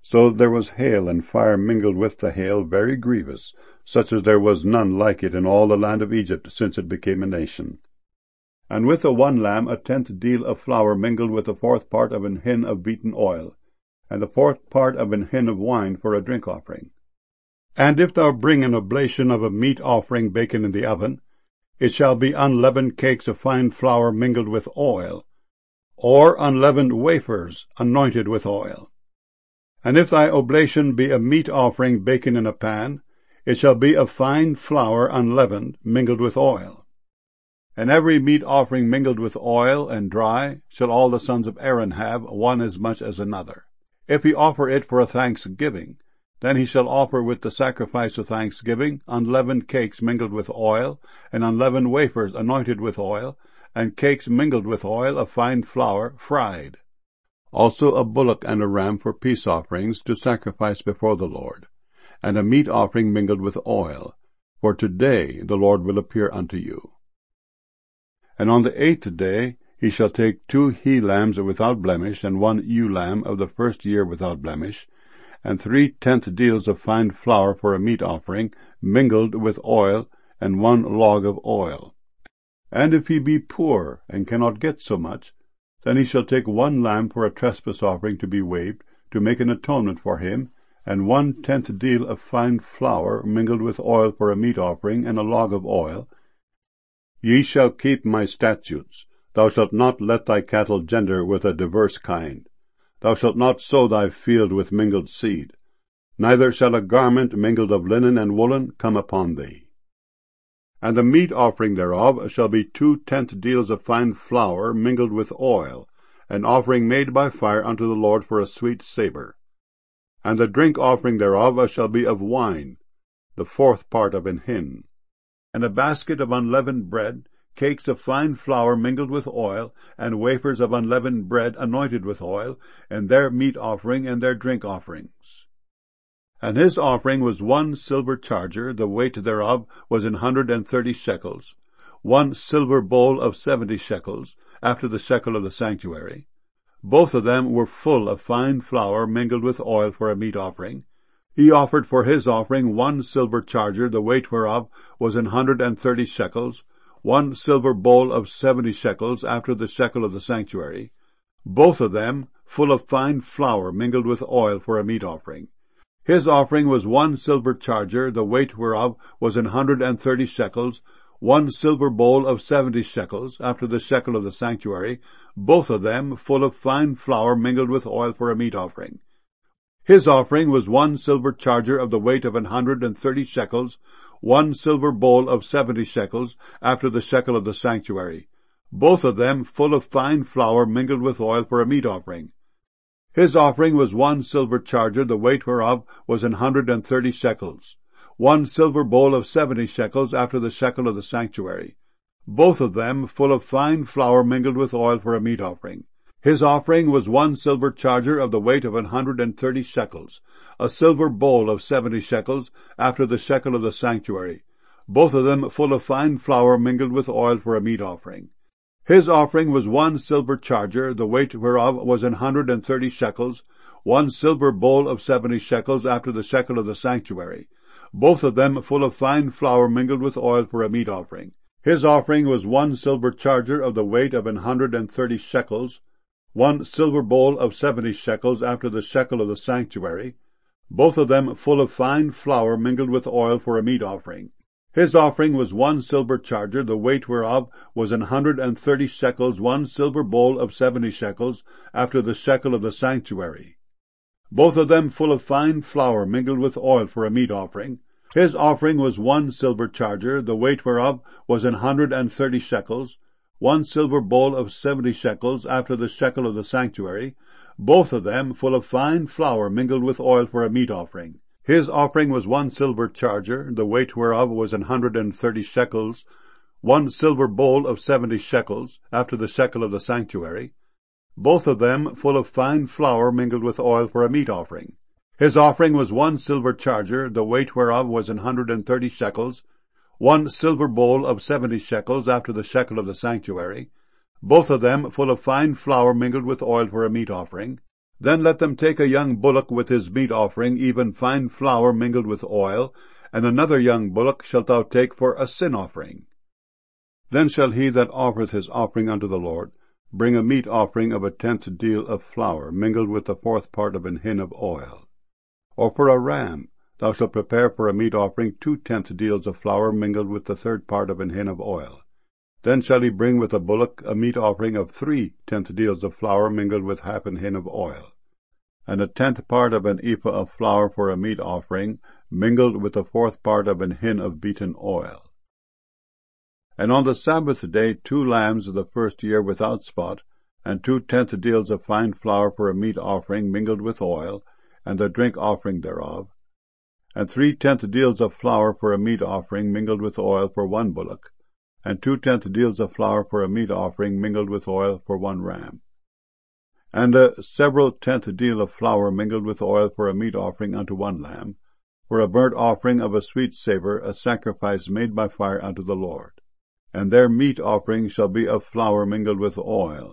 So there was hail and fire mingled with the hail, very grievous, such as there was none like it in all the land of Egypt since it became a nation. And with the one lamb 1/10 deal of flour mingled with the 4th part of an hin of beaten oil, and the 4th part of an hin of wine for a drink offering. And if thou bring an oblation of a meat offering baken in the oven, it shall be unleavened cakes of fine flour mingled with oil, or unleavened wafers anointed with oil. And if thy oblation be a meat offering baken in a pan, it shall be of fine flour unleavened, mingled with oil. And every meat offering mingled with oil and dry shall all the sons of Aaron have, one as much as another. If he offer it for a thanksgiving, then he shall offer with the sacrifice of thanksgiving unleavened cakes mingled with oil, and unleavened wafers anointed with oil, and cakes mingled with oil of fine flour fried. Also a bullock and a ram for peace offerings to sacrifice before the Lord, and a meat offering mingled with oil, for today the Lord will appear unto you. And on the 8th day he shall take 2 he-lambs without blemish, and 1 ewe-lamb of the 1st year without blemish, and 3/10 deals of fine flour for a meat offering, mingled with oil, and 1 log of oil. And if he be poor, and cannot get so much, then he shall take 1 lamb for a trespass offering to be waved, to make an atonement for him, and 1/10 deal of fine flour mingled with oil for a meat offering, and a log of oil. Ye shall keep my statutes. Thou shalt not let thy cattle gender with a diverse kind. Thou shalt not sow thy field with mingled seed. Neither shall a garment mingled of linen and woolen come upon thee. And the meat offering thereof shall be 2/10 deals of fine flour mingled with oil, an offering made by fire unto the Lord for a sweet savour. And the drink offering thereof shall be of wine, the 4th part of an hin. And a basket of unleavened bread, cakes of fine flour mingled with oil, and wafers of unleavened bread anointed with oil, and their meat offering and their drink offerings. And his offering was 1 silver charger, the weight thereof was 130 shekels, 1 silver bowl of 70 shekels, after the shekel of the sanctuary. Both of them were full of fine flour mingled with oil for a meat offering. He offered for his offering 1 silver charger, the weight whereof was 130 shekels, 1 silver bowl of 70 shekels, after the shekel of the sanctuary. Both of them full of fine flour mingled with oil for a meat offering. His offering was 1 silver charger, the weight whereof was 130 shekels, 1 silver bowl of 70 shekels, after the shekel of the sanctuary, both of them full of fine flour mingled with oil for a meat offering. His offering was 1 silver charger of the weight of 130 shekels, 1 silver bowl of 70 shekels, after the shekel of the sanctuary, both of them full of fine flour mingled with oil for a meat offering. His offering was 1 silver charger, the weight whereof was 130 shekels, 1 silver bowl of 70 shekels, after the shekel of the sanctuary, both of them full of fine flour mingled with oil for a meat offering. His offering was 1 silver charger of the weight of 130 shekels, a silver bowl of 70 shekels, after the shekel of the sanctuary, both of them full of fine flour mingled with oil for a meat offering. His offering was 1 silver charger, the weight whereof was 130 shekels, 1 silver bowl of 70 shekels, after the shekel of the sanctuary, both of them full of fine flour mingled with oil for a meat offering. His offering was 1 silver charger of the weight of 130 shekels, 1 silver bowl of 70 shekels, after the shekel of the sanctuary, both of them full of fine flour mingled with oil for a meat offering. His offering was 1 silver charger, the weight whereof was 130 shekels, 1 silver bowl of 70 shekels, after the shekel of the sanctuary, both of them full of fine flour mingled with oil for a meat offering. His offering was 1 silver charger, the weight whereof was 130 shekels, 1 silver bowl of 70 shekels, after the shekel of the sanctuary, both of them full of fine flour mingled with oil for a meat offering. His offering was 1 silver charger, the weight whereof was 130 shekels, 1 silver bowl of 70 shekels, after the shekel of the sanctuary, both of them full of fine flour mingled with oil for a meat offering. His offering was 1 silver charger, the weight whereof was 130 shekels, 1 silver bowl of 70 shekels, after the shekel of the sanctuary, both of them full of fine flour mingled with oil for a meat offering. Then let them take a young bullock with his meat offering, even fine flour mingled with oil, and another young bullock shalt thou take for a sin offering. Then shall he that offereth his offering unto the Lord bring a meat offering of a 10th deal of flour mingled with the 4th part of an hin of oil. Or for a ram thou shalt prepare for a meat offering 2 10th deals of flour mingled with the 3rd part of an hin of oil. Then shall he bring with the bullock a meat offering of 3 10th deals of flour mingled with half an hin of oil, and a 10th part of an ephah of flour for a meat offering mingled with the 4th part of an hin of beaten oil. And on the Sabbath day 2 lambs of the first year without spot, and 2 10th deals of fine flour for a meat offering mingled with oil, and the drink offering thereof, and 3 10th deals of flour for a meat offering mingled with oil for 1 bullock, and 2 10th deals of flour for a meat offering mingled with oil for 1 ram, and a several 10th deal of flour mingled with oil for a meat offering unto 1 lamb, for a burnt offering of a sweet savour, a sacrifice made by fire unto the Lord. And their meat offering shall be of flour mingled with oil.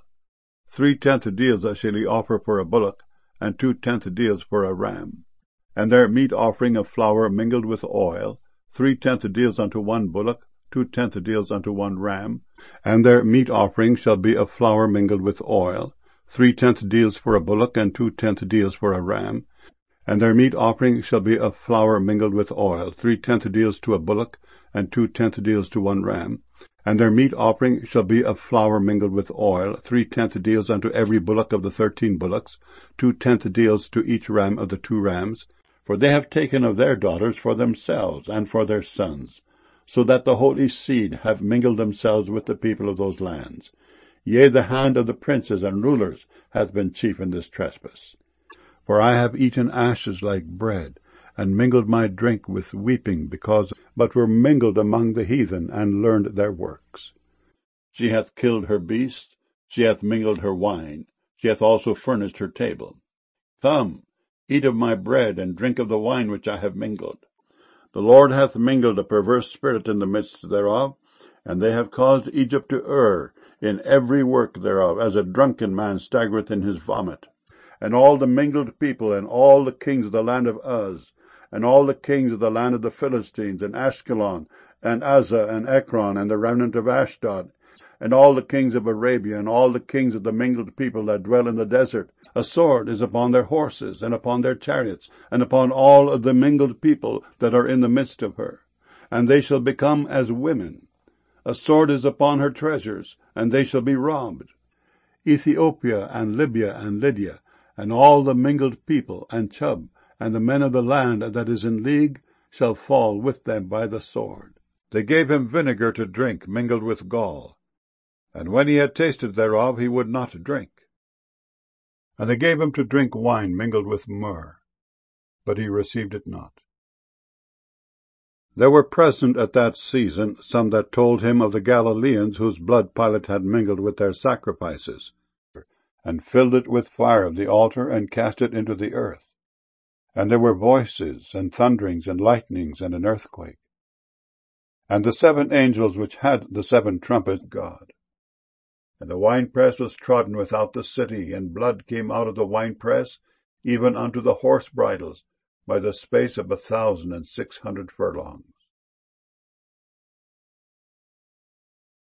3 10th deals shall he offer for a bullock, and 2 10th deals for a ram. And their meat offering of flour mingled with oil, 3 10th deals unto 1 bullock, 2 10th deals unto 1 ram. And their meat offering shall be of flour mingled with oil, 3 10th deals for a bullock, and 2 10th deals for a ram. And their meat offering shall be of flour mingled with oil, 3 10th deals to a bullock, and 2 10th deals to 1 ram. And their meat offering shall be of flour mingled with oil, 3 10th deals unto every bullock of the 13 bullocks, 2 10th deals to each ram of the 2 rams. For they have taken of their daughters for themselves and for their sons, so that the holy seed have mingled themselves with the people of those lands. Yea, the hand of the princes and rulers hath been chief in this trespass. For I have eaten ashes like bread, and mingled my drink with weeping, but were mingled among the heathen, and learned their works. She hath killed her beasts, she hath mingled her wine, she hath also furnished her table. Come, eat of my bread, and drink of the wine which I have mingled. The Lord hath mingled a perverse spirit in the midst thereof, and they have caused Egypt to err in every work thereof, as a drunken man staggereth in his vomit. And all the mingled people, and all the kings of the land of Uz, and all the kings of the land of the Philistines, and Ashkelon, and Azzah, and Ekron, and the remnant of Ashdod, and all the kings of Arabia, and all the kings of the mingled people that dwell in the desert. A sword is upon their horses, and upon their chariots, and upon all of the mingled people that are in the midst of her. And they shall become as women. A sword is upon her treasures, and they shall be robbed. Ethiopia, and Libya, and Lydia, and all the mingled people, and Chub, and the men of the land that is in league, shall fall with them by the sword. They gave him vinegar to drink mingled with gall, and when he had tasted thereof he would not drink. And they gave him to drink wine mingled with myrrh, but he received it not. There were present at that season some that told him of the Galileans whose blood Pilate had mingled with their sacrifices, and filled it with fire of the altar, and cast it into the earth. And there were voices, and thunderings, and lightnings, and an earthquake. And the 7 angels which had the 7 trumpets of God. And the winepress was trodden without the city, and blood came out of the winepress, even unto the horse bridles, by the space of 1,600 furlongs.